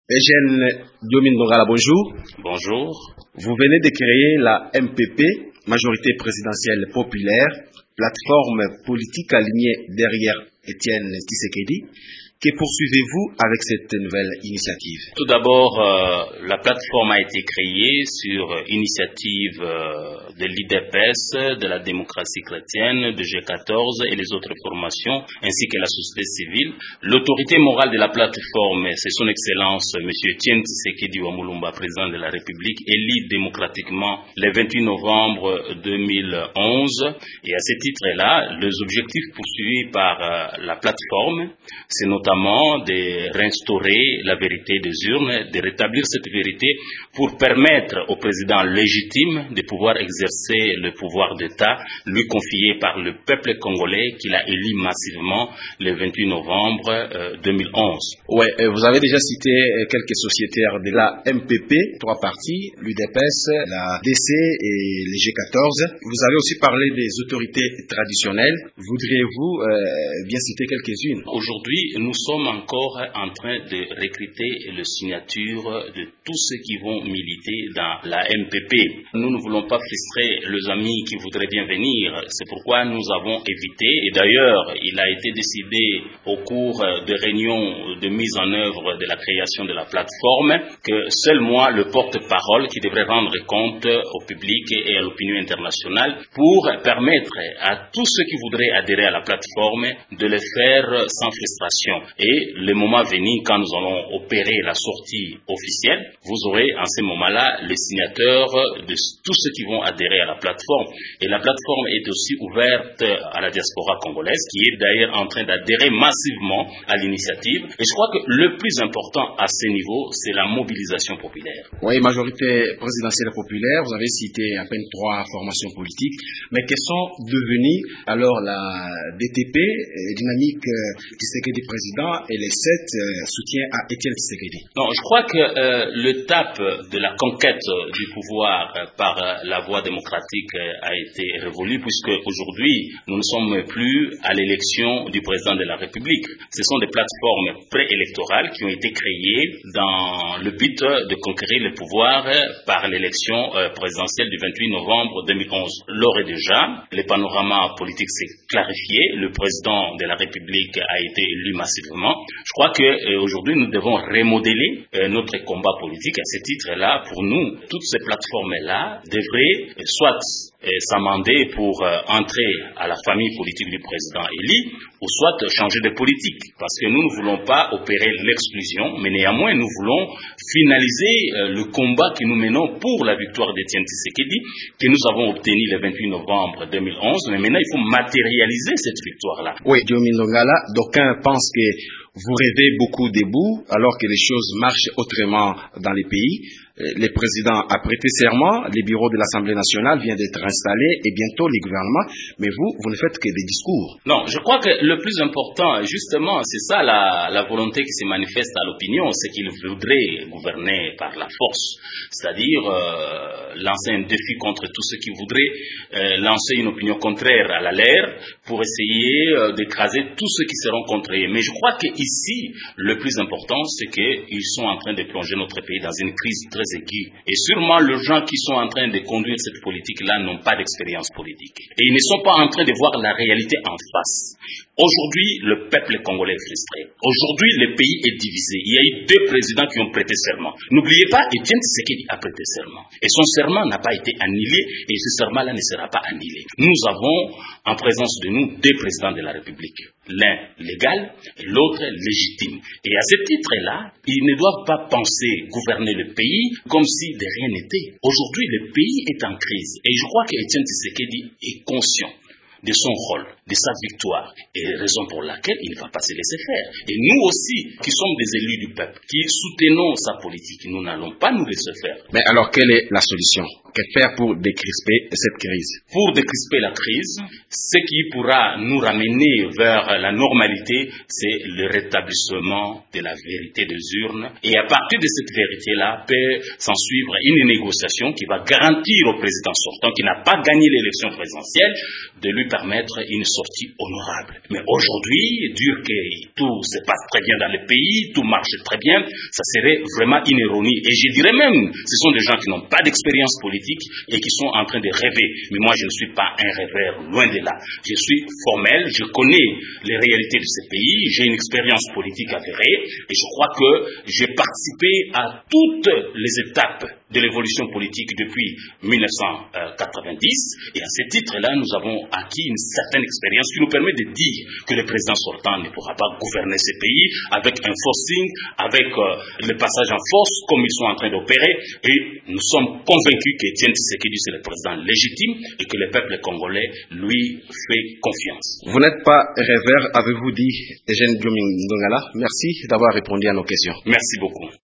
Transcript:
Eugène Diomine-Dongala, bonjour. Bonjour. Vous venez de créer la MPP, Majorité présidentielle populaire, plateforme politique alignée derrière Étienne Tshisekedi. Que poursuivez-vous avec cette nouvelle initiative? Tout d'abord, la plateforme a été créée sur initiative de l'IDPS, de la démocratie chrétienne, de G14 et les autres formations, ainsi que la société civile. L'autorité morale de la plateforme, c'est son Excellence M. Étienne Tshisekedi Wamulumba, président de la République, élu démocratiquement le 28 novembre 2011. Et à ce titre-là, les objectifs poursuivis par la plateforme, c'est notamment de restaurer la vérité des urnes, de rétablir cette vérité pour permettre au président légitime de pouvoir exercer le pouvoir d'État lui confié par le peuple congolais qu'il a élu massivement le 28 novembre 2011. Ouais, vous avez déjà cité quelques sociétaires de la MPP, trois partis, l'UDPS, la DC et les G14. Vous avez aussi parlé des autorités traditionnelles. Voudriez-vous bien citer quelques-unes? Aujourd'hui, nous sommes encore en train de recruter les signatures de tous ceux qui vont militer dans la MPP. Nous ne voulons pas frustrer les amis qui voudraient bien venir. C'est pourquoi nous avons évité, et d'ailleurs, il a été décidé au cours de réunions de mise en œuvre de la création de la plateforme que seul moi, le porte-parole, qui devrait rendre compte au public et à l'opinion internationale pour permettre à tous ceux qui voudraient adhérer à la plateforme de le faire sans frustration. Et le moment venu, quand nous allons opérer la sortie officielle, vous aurez en ce moment-là les signateurs de tous ceux qui vont adhérer à la plateforme. Et la plateforme est aussi ouverte à la diaspora congolaise, qui est d'ailleurs en train d'adhérer massivement à l'initiative. Et je crois que le plus important à ce niveau, c'est la mobilisation populaire. Oui, majorité présidentielle populaire, vous avez cité à peine trois formations politiques, mais quelles sont devenues alors la DTP, Dynamique Tshisekedi président, et les 7 soutiens à Étienne Tshisekedi? Non, je crois que l'étape de la conquête du pouvoir par la voie démocratique a été révolue, puisque aujourd'hui, nous ne sommes plus à l'élection du président de la République. Ce sont des plateformes préélectorales qui ont été créées dans le but de conquérir le pouvoir par l'élection présidentielle du 28 novembre 2011. L'heure est déjà, le panorama politique s'est clarifié, le président de la République a été élu massivement. Je crois qu'aujourd'hui, nous devons remodeler notre combat politique. À ce titre-là, pour nous, toutes ces plateformes-là devraient soit s'amender pour entrer à la famille politique du président élu, ou soit changer de politique. Parce que nous ne voulons pas opérer l'exclusion, mais néanmoins, nous voulons finaliser le combat que nous menons pour la victoire d'Étienne Tshisekedi, que nous avons obtenu le 28 novembre 2011. Mais maintenant, il faut matérialiser cette victoire-là. Oui, Diomine-Dongala, d'aucuns pensent que vous rêvez beaucoup debout alors que les choses marchent autrement dans les pays. Le président a prêté serment, les bureaux de l'Assemblée nationale viennent d'être installés et bientôt les gouvernements, mais vous ne faites que des discours. Non, je crois que le plus important, justement, c'est ça la volonté qui se manifeste à l'opinion, c'est qu'il voudrait gouverner par la force, c'est-à-dire lancer un défi contre tous ceux qui voudraient lancer une opinion contraire à la leur pour essayer d'écraser tous ceux qui seront contre eux. Mais je crois qu'ici, le plus important, c'est qu'ils sont en train de plonger notre pays dans une crise très aiguë. Et sûrement, les gens qui sont en train de conduire cette politique-là n'ont pas d'expérience politique. Et ils ne sont pas en train de voir la réalité en face. Aujourd'hui, le peuple congolais est frustré. Aujourd'hui, le pays est divisé. Il y a eu 2 présidents qui ont prêté serment. N'oubliez pas, Étienne Tshisekedi a prêté serment. Et son serment n'a pas été annulé, et ce serment-là ne sera pas annulé. Nous avons en présence de nous 2 présidents de la République. L'un légal et l'autre légitime. Et à ce titre-là, ils ne doivent pas penser gouverner le pays comme si de rien n'était. Aujourd'hui, le pays est en crise. Et je crois qu'Étienne Tshisekedi est conscient de son rôle, de sa victoire, et raison pour laquelle il ne va pas se laisser faire. Et nous aussi, qui sommes des élus du peuple, qui soutenons sa politique, nous n'allons pas nous laisser faire. Mais alors, quelle est la solution? Que faire pour décrisper cette crise? Pour décrisper la crise, ce qui pourra nous ramener vers la normalité, c'est le rétablissement de la vérité des urnes. Et à partir de cette vérité-là, peut s'en suivre une négociation qui va garantir au président sortant, qui n'a pas gagné l'élection présidentielle, de lui permettre une sortie honorable. Mais aujourd'hui, dire que tout se passe très bien dans le pays, tout marche très bien, ça serait vraiment une ironie. Et je dirais même, ce sont des gens qui n'ont pas d'expérience politique et qui sont en train de rêver. Mais moi, je ne suis pas un rêveur, loin de là. Je suis formel, je connais les réalités de ce pays, j'ai une expérience politique avérée et je crois que j'ai participé à toutes les étapes de l'évolution politique depuis 1990 et à ce titre-là, nous avons acquis une certaine expérience qui nous permet de dire que le président sortant ne pourra pas gouverner ce pays avec un forcing, avec le passage en force comme ils sont en train d'opérer et nous sommes convaincus qu'Étienne Tshisekedi c'est le président légitime et que le peuple congolais lui fait confiance. Vous n'êtes pas rêveur, avez-vous dit Eugène Diomingongala. Merci d'avoir répondu à nos questions. Merci beaucoup.